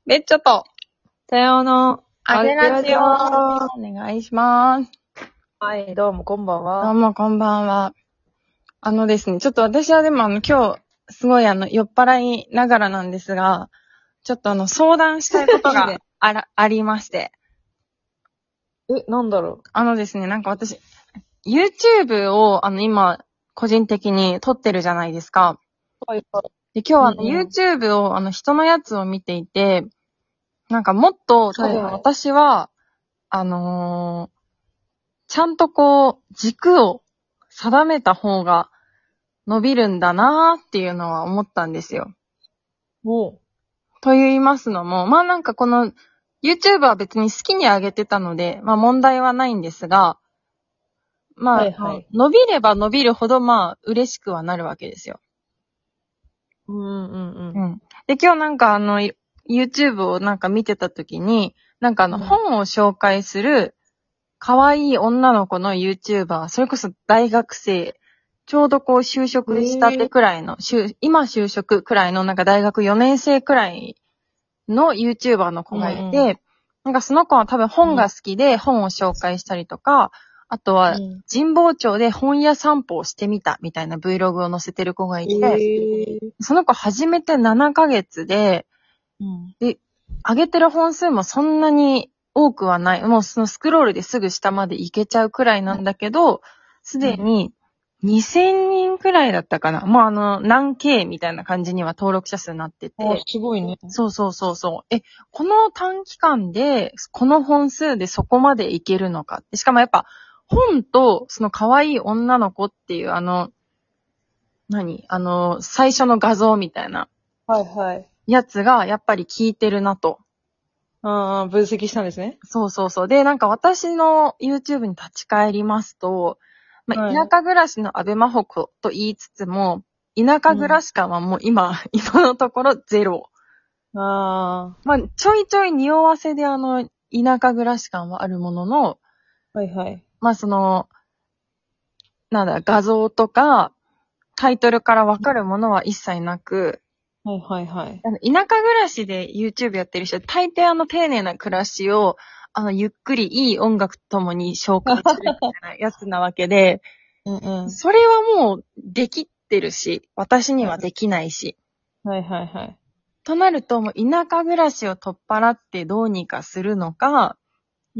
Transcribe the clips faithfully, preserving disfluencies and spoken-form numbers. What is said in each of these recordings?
べっちょと、 さようの、 あげラジオ、お願いします。 はい、どうもこんばんどうは。 もこんばんは。あのですね、ちょっと私はでもあの今日、すごいあの酔っ払いながらなんですが、ちょっとあの相談したいこといいねがあら、ありまして。 え、なんだろあのですね、なんか私、YouTube をあの今、個人的に撮ってるじゃないですか。 う。はいはい。 で、今日はあの、 うんうん YouTube をあの人のやつを見ていて、なんかもっと多分はいはい私は、あのーちゃんとこう、軸を定めた方が伸びるんだなーっていうのは思ったんですよ。 もと言いますのも、まあなんかこの YouTube は別に好きに上げてたので、まあ問題はないんですが、 う。 まあ、 はいはい。 伸びれば伸びるほどまあ嬉しくはなるわけですよ。 うんうんうん。 うん。で、今日なんかあの、YouTube をなんか見てた時に、なんかあのうん本を紹介する可愛い女の子の YouTuber、それこそ大学生、ちょうどこう就職したてくらいの、就今就職くらいのなんか大学よねん生くらいの YouTuber の子がいて、 うんうんなんかその子は多分本が好きで本を紹介したりとか、あとはうん神保町で本屋散歩をしてみたみたいな Vlog を載せてる子がいて、 えー。 その子始めてななかげつで、 うんで、上げてる本数もそんなに多くはない。もうそのスクロールですぐ下まで行けちゃうくらいなんだけど、すでににせんにんくらいだったかな。もうあの、何 K みたいな感じには登録者数になってあ、 て。 すごいね。 そうそうそうそう。え、この短期間で、この本数でそこまでいけるのかって。しかもやっぱ、本とその可愛い女の子っていうあの、何あの、最初の画像みたいなはいはい。 やつがやっぱり効いてるなと。 ああ、分析したんですね。 そうそうそう。で、なんか私の YouTube に立ち返りますと、まあ、 はい田舎暮らしの安倍真帆子と言いつつも、田舎暮らし感はもう今、今のところゼロ。 あまあ、ちょいちょい匂わせであの、田舎暮らし感はあるものの、 あ、はいはい。 まあその、なんだ、画像とか、タイトルからわかるものは一切なく、 はいはいはい。 あの田舎暮らしで YouTube やってる人、大抵あの丁寧な暮らしを、あの、ゆっくりいい音楽とともに紹介するみたいなやつなわけで、 うんうん。 それはもうできってるし、私にはできないし。 はいはいはい。 となると、もう田舎暮らしを取っ払ってどうにかするのか、 うん。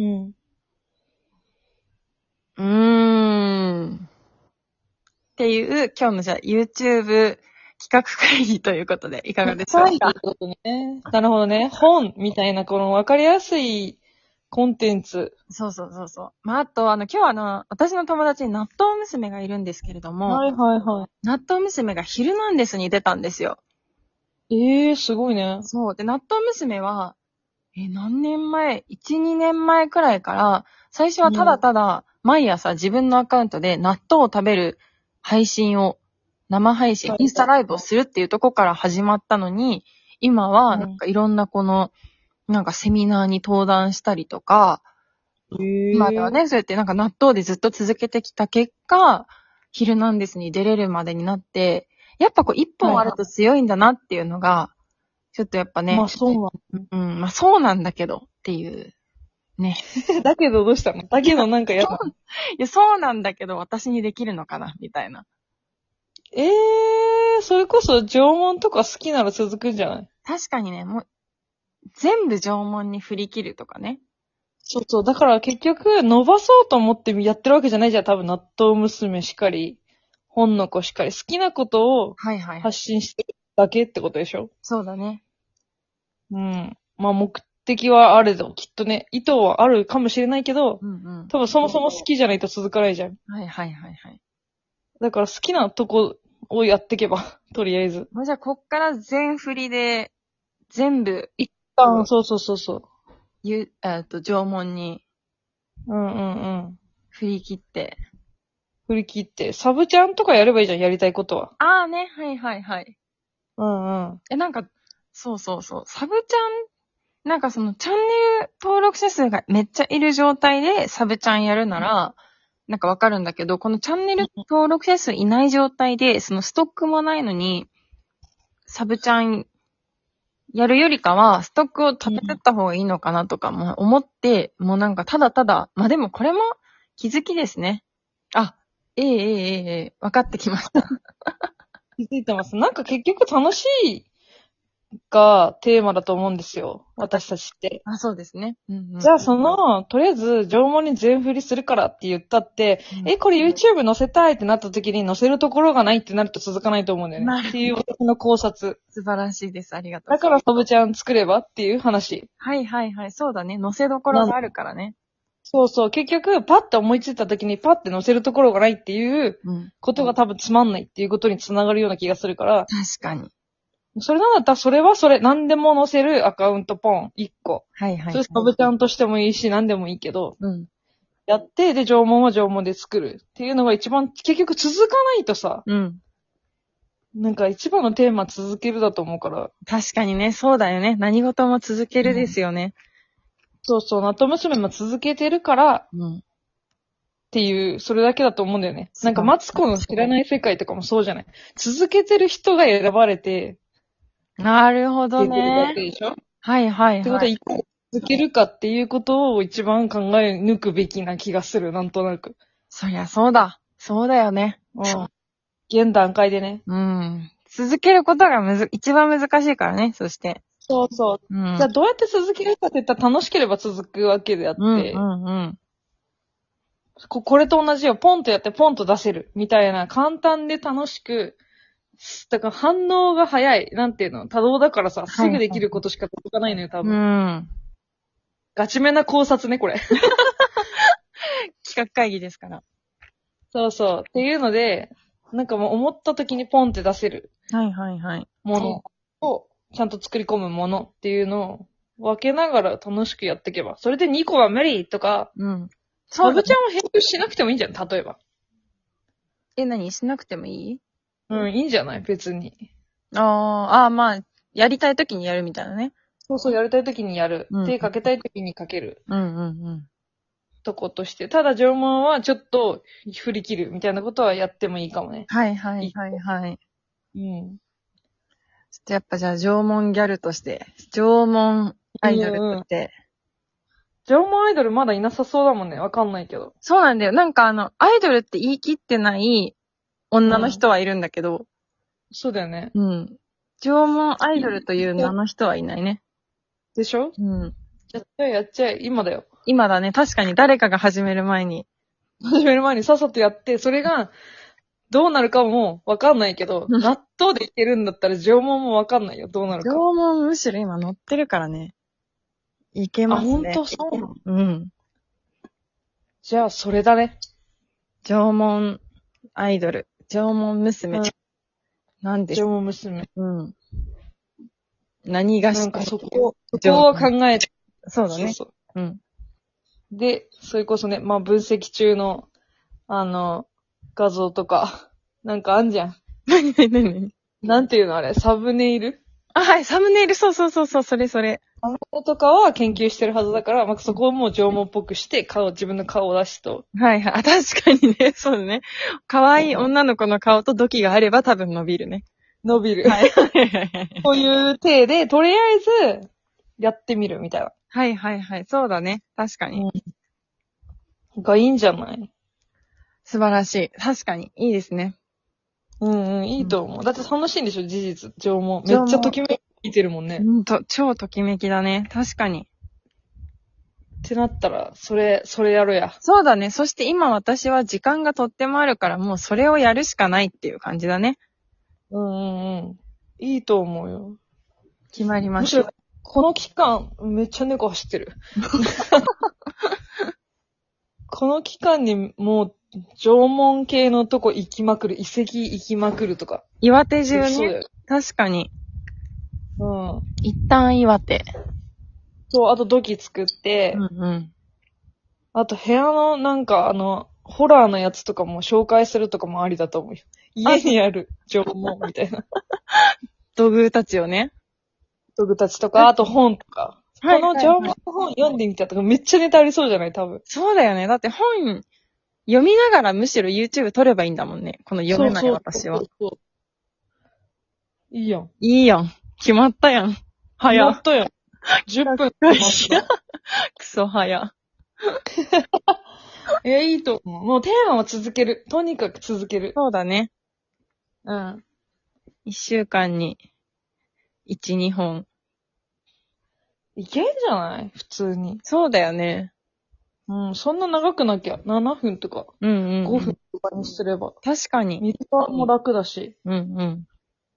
うーん。っていう今日のじゃあ YouTube 企画会議ということでいかがでしょうはい、といか。 うことね。なるほどね。本みたいな、この分かりやすいコンテンツ。 そうそうそうそう。まあ、あと、あの、今日はあの、私の友達に納豆娘がいるんですけれども、 はいはいは納豆娘がヒルナンデスに出たんですよ。 い。ええー、すごいね。 そう。で、納豆娘は、え、何年前 ?いち、にねんまえくらいから、最初はただただ、毎朝自分のアカウントで納豆を食べる配信を、生配信、 はいインスタライブをするっていうとこから始まったのに、今は、 うんなんかいろんなこの、なんかセミナーに登壇したりとか、今ではええー。 ね、そうやってなんか納豆でずっと続けてきた結果、ヒルナンデスに出れるまでになって、やっぱこう一本あると強いんだなっていうのが、ちょっとやっぱね、 まあそうなうん、まあそうなんだけどっていう、ね。 の。だけどどうしたのだけどなんかやだ。 いや、そうなんだけど私にできるのかなみたいな。 ええー、それこそ縄文とか好きなら続くんじゃない？ 確かにね、もう、全部縄文に振り切るとかね。 そうそう。だから結局伸ばそうと思ってやってるわけじゃないじゃん。多分納豆娘しかり、本の子しかり。好きなことをはいはいはい。 発信してるだけってことでしょ？ そうだね。 うん。まあ目的はあれど、きっとね、意図はあるかもしれないけど、 うんうん。 多分そもそも好きじゃないと続かないじゃん。 はいはいはいはい。 だから好きなとこをやってけば、とりあえず。 もうじゃあこっから全振りで、全部、 一旦、そうそうそうそう。 ゆ、えっと、縄文にうんうんうん。 振り切って。 振り切って。サブちゃんとかやればいいじゃん、やりたいことは。 ああね、はいはいはい。 うんうん。 え、なんか、そうそうそう。サブちゃん、なんかそのチャンネル登録者数がめっちゃいる状態でサブちゃんやるなら、なんかわかるんだけど、このチャンネル登録者数いない状態で、そのストックもないのに、サブちゃんやるよりかは、ストックを立ててった方がいいのかなとかも思って、もうなんかただただ、まあでもこれも気づきですね。あ、ええええええ、分かってきました。 気づいてます。なんか結局楽しいがテーマだと思うんですよ。私たちって。 あ、そうですね。うんうん、 じゃあその、とりあえず縄文に全振りするからって言ったって、うん、え、これ YouTube 載せたいってなった時に載せるところがないってなると続かないと思うんだよね。っていう私の考察。 素晴らしいです。ありがとう。 だからサブちゃん作ればっていう話。 はいはいはい。そうだね。載せどころがあるからね。 そうそう。結局、パッて思いついた時にパッて載せるところがないっていうことが多分つまんないっていうことにつながるような気がするから。 確かに。 それなんだったら、それはそれ、何でも載せるアカウントポン、一個。 はいはい、はい。 それサブちゃんとしてもいいし、何でもいいけど。 うん。 やって、で、縄文は縄文で作るっていうのが一番、結局続かないとさ。 うん。 なんか一番のテーマ続けるだと思うから。 確かにね、そうだよね。何事も続けるですよね。うん、 そうそう、ナト娘も続けてるから、 うん。 っていう、それだけだと思うんだよね。なんかマツコの知らない世界とかもそうじゃない。続けてる人が選ばれて、 なるほどね。 でしょ？ はいはいはい。 ってことは、いかに続けるかっていうことを一番考え抜くべきな気がする、なんとなく。 そりゃそうだ。そうだよね。 うん。現段階でね。 うん。続けることがむず、一番難しいからね、そして。 そうそう。うん、じゃあどうやって続けるかって言ったら楽しければ続くわけであって。うんうんうん。こ、これと同じよ。ポンとやってポンと出せる。みたいな、簡単で楽しく、だから反応が早い。なんていうの？多動だからさ、すぐできることしか続かないのよ、多分。うん。ガチめな考察ね、これ。 企画会議ですから。 そうそう。っていうので、なんかもう思った時にポンって出せる。 はいはいはい。 ものを、ちゃんと作り込むものっていうのを分けながら楽しくやっていけば。それでにこは無理とか、うん。サブちゃんは編集しなくてもいいんじゃん、例えば。 え、何しなくてもいい？ うん、いいんじゃない別に。 ああ、ああ、まあ、やりたい時にやるみたいなね。 そうそう、やりたい時にやる。うん、手かけたい時にかける。うんうんうん。とことして。ただ、縄文はちょっと振り切るみたいなことはやってもいいかもね。 はいはいはいはい。 うん。 ちょっとやっぱじゃあ縄文ギャルとして、縄文アイドルとして、 縄文アイドルまだいなさそうだもんね。わかんないけど。 そうなんだよ。なんかあの、アイドルって言い切ってない女の人はいるんだけど。うん、 そうだよね。 うん。縄文アイドルという名の人はいないね。 でしょ？うん。やっちゃえやっちゃえ。今だよ。 今だね。確かに誰かが始める前に。 始める前にさっさとやって、それがどうなるかもわかんないけど、納豆でいけるんだったら縄文もわかんないよ。どうなるか。 縄文むしろ今乗ってるからね。いけますね。あ、 ほんとそうなの？ うん。 じゃあ、それだね。 縄文アイドル。縄文娘。うん、なんで縄文娘。 うん。何がしなんかそこ、そこを考えて。 そうだね。そうそう。うん。 で、それこそね、まあ分析中の、あの、画像とか、なんかあんじゃん。 何何何なんていうのあれ、サムネイル？ あ、はい、サムネイル、そうそうそうそう、それそれ。 サムネイルとかは研究してるはずだから、まあ、そこをもう縄文っぽくして、顔、自分の顔を出すと。 はいはい。あ、確かにね、そうだね。可愛い女の子の顔と土器があれば多分伸びるね。 伸びる。はい。こういう体で、とりあえず、やってみるみたいな。 はいはいはい。そうだね。確かに。 うん、がいいんじゃない？ 素晴らしい。確かに。いいですね。 うんうん、いいと思う。うん、だって楽しいんでしょ、事実。縄文。めっちゃときめいてるもんね。 うんと、超ときめきだね。確かに。 ってなったら、それ、それやるや。 そうだね。そして今私は時間がとってもあるから、もうそれをやるしかないっていう感じだね。 うんうんうん。いいと思うよ。 決まりました。むしろ、 この期間、めっちゃ猫走ってる。この期間にもう、縄文系のとこ行きまくる、遺跡行きまくるとか。 岩手中ね。確かに。うん。一旦岩手。 そう、あと土器作って、うんうん。あと部屋のなんかあの、ホラーのやつとかも紹介するとかもありだと思うよ。家にある縄文みたいな。 道具たちをね。 道具たちとか、あと本とか。はい、この縄文の本読んでみたとかめっちゃネタありそうじゃない多分。 そうだよね。だって本読みながらむしろ YouTube 撮ればいいんだもんね。この読めない私は。そうそうそうそう。 いいやん。 いいやん。決まったやん。 早やっとよ。じゅっぷん経ちました。 クソ早。 え、いいと思う。もうテーマは続ける。とにかく続ける。 そうだね。 うん。 一週間に、一、二本。 いけんじゃない普通に。 そうだよね。 うん、そんな長くなきゃ。ななふんとか、 うんうん、うん。 ごふんとかにすれば。 確かに。 水場も楽だし。 うんうん。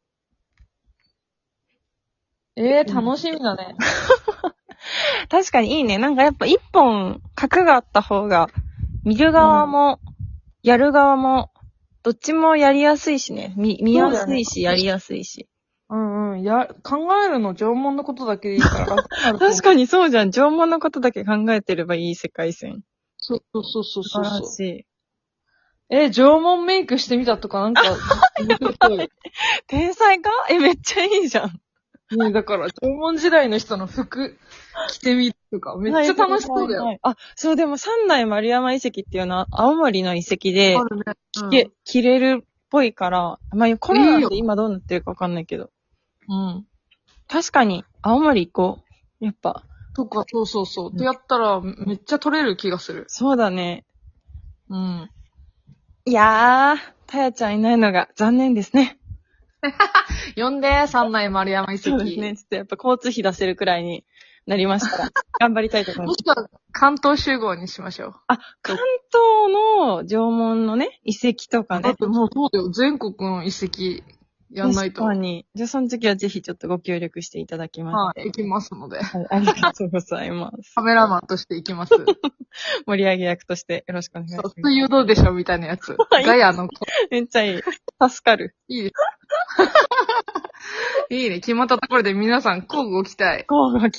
えー、楽しみだね。 確かにいいね。なんかやっぱ一本、角があった方が、見る側も、やる側も、どっちもやりやすいしね。見、見やすいし、やりやすいし。 うんうん。や、考えるの縄文のことだけでいいから楽になる。 確かにそうじゃん。縄文のことだけ考えてればいい世界線。 そうそうそうそうそう。 素晴らしい。 え、縄文メイクしてみたとかなんか、 天才かえ、めっちゃいいじゃん。 ね、だから、縄文時代の人の服着てみるとか、めっちゃ楽しそうだよ。 はいはいはいはい、あ、そう、でも三内丸山遺跡っていうのは青森の遺跡で、 あるね。 うん、着け、着れるっぽいから、まあ、コロナで今どうなってるかわかんないけど。 うん。 確かに、青森行こう。やっぱ。 とか、そうそうそう。ってやったら、めっちゃ取れる気がする。 そうだね。 うん。 いやー、たやちゃんいないのが残念ですね。 呼んで、三内丸山遺跡。 そうですね。ちょっとやっぱ交通費出せるくらいになりましたら、頑張りたいと思います。 もしくは、関東集合にしましょう。 あ、関東の縄文のね、遺跡とかね。 だってもうそうだよ。全国の遺跡やんないと。 確かに。じゃあその時はぜひちょっとご協力していただきまはい、行きますので。 はい、ありがとうございます。 カメラマンとして行きます。 盛り上げ役としてよろしくお願いします。 そう、水曜どうでしょうみたいなやつ。ガヤの。 めっちゃいい。助かる。 いいです。いいね。決まったところで皆さん、交互期待。 交互期